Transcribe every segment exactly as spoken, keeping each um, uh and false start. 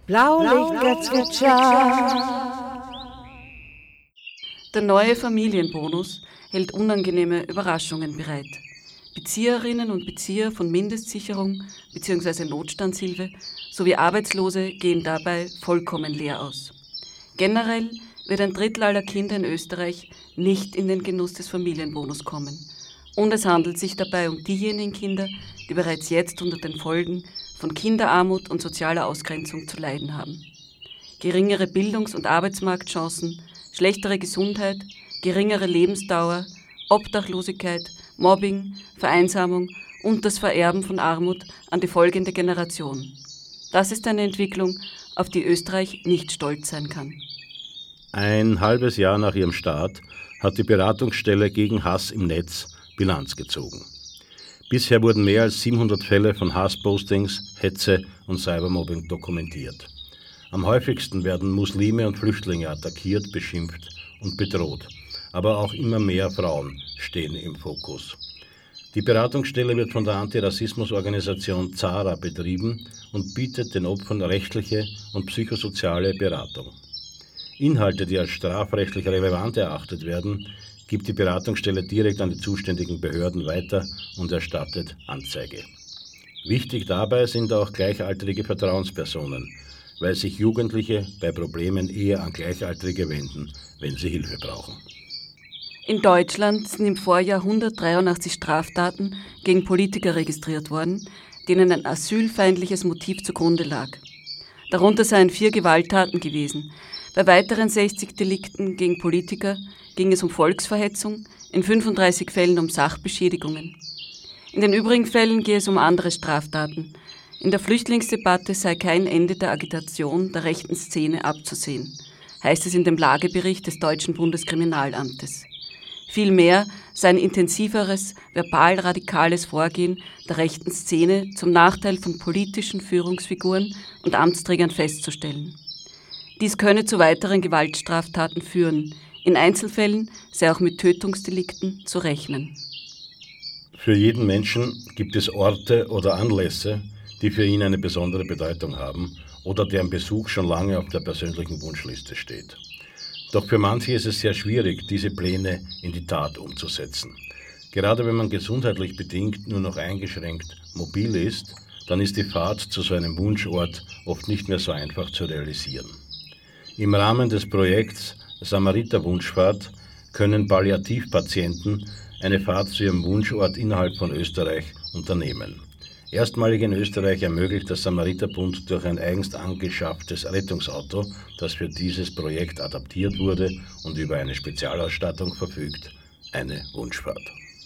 Blaulichtgezwitscher. Der neue Familienbonus hält unangenehme Überraschungen bereit. Bezieherinnen und Bezieher von Mindestsicherung bzw. Notstandshilfe sowie Arbeitslose gehen dabei vollkommen leer aus. Generell wird ein Drittel aller Kinder in Österreich nicht in den Genuss des Familienbonus kommen. Und es handelt sich dabei um diejenigen Kinder, die bereits jetzt unter den Folgen von Kinderarmut und sozialer Ausgrenzung zu leiden haben. Geringere Bildungs- und Arbeitsmarktchancen, schlechtere Gesundheit, geringere Lebensdauer, Obdachlosigkeit, Mobbing, Vereinsamung und das Vererben von Armut an die folgende Generation. Das ist eine Entwicklung, auf die Österreich nicht stolz sein kann. Ein halbes Jahr nach ihrem Start hat die Beratungsstelle gegen Hass im Netz Bilanz gezogen. Bisher wurden mehr als siebenhundert Fälle von Hasspostings, Hetze und Cybermobbing dokumentiert. Am häufigsten werden Muslime und Flüchtlinge attackiert, beschimpft und bedroht. Aber auch immer mehr Frauen stehen im Fokus. Die Beratungsstelle wird von der Antirassismusorganisation ZARA betrieben und bietet den Opfern rechtliche und psychosoziale Beratung. Inhalte, die als strafrechtlich relevant erachtet werden, gibt die Beratungsstelle direkt an die zuständigen Behörden weiter und erstattet Anzeige. Wichtig dabei sind auch gleichaltrige Vertrauenspersonen, weil sich Jugendliche bei Problemen eher an Gleichaltrige wenden, wenn sie Hilfe brauchen. In Deutschland sind im Vorjahr hundertdreiundachtzig Straftaten gegen Politiker registriert worden, denen ein asylfeindliches Motiv zugrunde lag. Darunter seien vier Gewalttaten gewesen. Bei weiteren sechzig Delikten gegen Politiker ging es um Volksverhetzung, in fünfunddreißig Fällen um Sachbeschädigungen. In den übrigen Fällen gehe es um andere Straftaten. In der Flüchtlingsdebatte sei kein Ende der Agitation der rechten Szene abzusehen, heißt es in dem Lagebericht des deutschen Bundeskriminalamtes. Vielmehr sei ein intensiveres, verbal-radikales Vorgehen der rechten Szene zum Nachteil von politischen Führungsfiguren und Amtsträgern festzustellen. Dies könne zu weiteren Gewaltstraftaten führen. In Einzelfällen sei auch mit Tötungsdelikten zu rechnen. Für jeden Menschen gibt es Orte oder Anlässe, die für ihn eine besondere Bedeutung haben oder deren Besuch schon lange auf der persönlichen Wunschliste steht. Doch für manche ist es sehr schwierig, diese Pläne in die Tat umzusetzen. Gerade wenn man gesundheitlich bedingt nur noch eingeschränkt mobil ist, dann ist die Fahrt zu so einem Wunschort oft nicht mehr so einfach zu realisieren. Im Rahmen des Projekts Samariter-Wunschfahrt können Palliativpatienten eine Fahrt zu ihrem Wunschort innerhalb von Österreich unternehmen. Erstmalig in Österreich ermöglicht der Samariterbund durch ein eigens angeschafftes Rettungsauto, das für dieses Projekt adaptiert wurde und über eine Spezialausstattung verfügt, eine Wunschfahrt.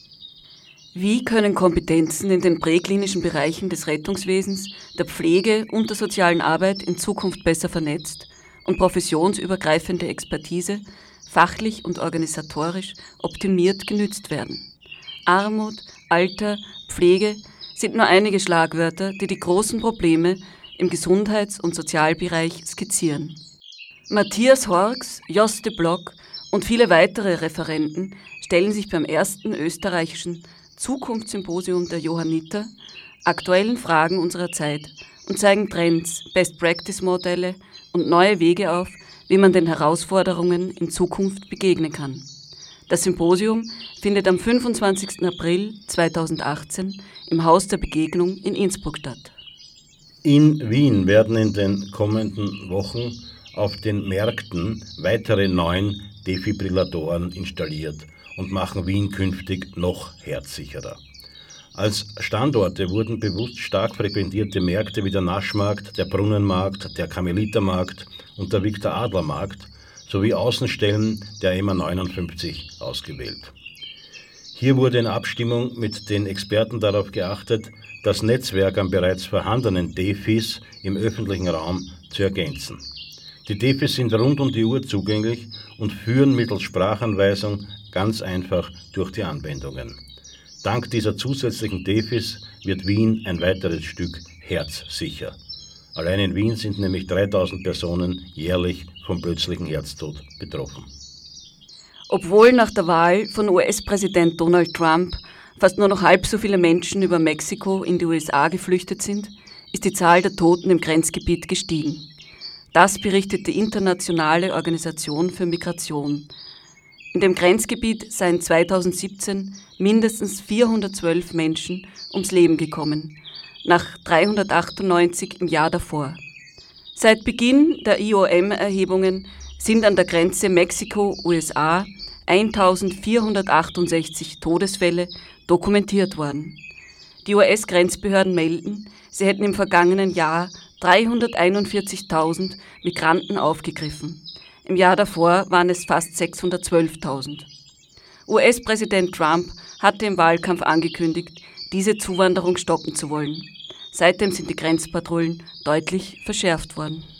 Wie können Kompetenzen in den präklinischen Bereichen des Rettungswesens, der Pflege und der sozialen Arbeit in Zukunft besser vernetzt und professionsübergreifende Expertise fachlich und organisatorisch optimiert genützt werden? Armut, Alter, Pflege sind nur einige Schlagwörter, die die großen Probleme im Gesundheits- und Sozialbereich skizzieren. Matthias Horks, Jos de Block und viele weitere Referenten stellen sich beim ersten österreichischen Zukunftssymposium der Johanniter aktuellen Fragen unserer Zeit und zeigen Trends, Best-Practice-Modelle und neue Wege auf, wie man den Herausforderungen in Zukunft begegnen kann. Das Symposium findet am fünfundzwanzigsten April zweitausendachtzehn im Haus der Begegnung in Innsbruck statt. In Wien werden in den kommenden Wochen auf den Märkten weitere neun Defibrillatoren installiert und machen Wien künftig noch herzsicherer. Als Standorte wurden bewusst stark frequentierte Märkte wie der Naschmarkt, der Brunnenmarkt, der Karmelitermarkt und der Viktor-Adler-Markt sowie Außenstellen der M A neunundfünfzig ausgewählt. Hier wurde in Abstimmung mit den Experten darauf geachtet, das Netzwerk an bereits vorhandenen Defis im öffentlichen Raum zu ergänzen. Die Defis sind rund um die Uhr zugänglich und führen mittels Sprachanweisung ganz einfach durch die Anwendungen. Dank dieser zusätzlichen Defis wird Wien ein weiteres Stück herzsicher. Allein in Wien sind nämlich dreitausend Personen jährlich vom plötzlichen Herztod betroffen. Obwohl nach der Wahl von U S-Präsident Donald Trump fast nur noch halb so viele Menschen über Mexiko in die U S A geflüchtet sind, ist die Zahl der Toten im Grenzgebiet gestiegen. Das berichtet die Internationale Organisation für Migration. In dem Grenzgebiet seien zweitausendsiebzehn mindestens vierhundertzwölf Menschen ums Leben gekommen, nach dreihundertachtundneunzig im Jahr davor. Seit Beginn der I O M-Erhebungen sind an der Grenze Mexiko-U S A eintausendvierhundertachtundsechzig Todesfälle dokumentiert worden. Die U S-Grenzbehörden melden, sie hätten im vergangenen Jahr dreihunderteinundvierzigtausend Migranten aufgegriffen. Im Jahr davor waren es fast sechshundertzwölftausend. U S-Präsident Trump hatte im Wahlkampf angekündigt, diese Zuwanderung stoppen zu wollen. Seitdem sind die Grenzpatrouillen deutlich verschärft worden.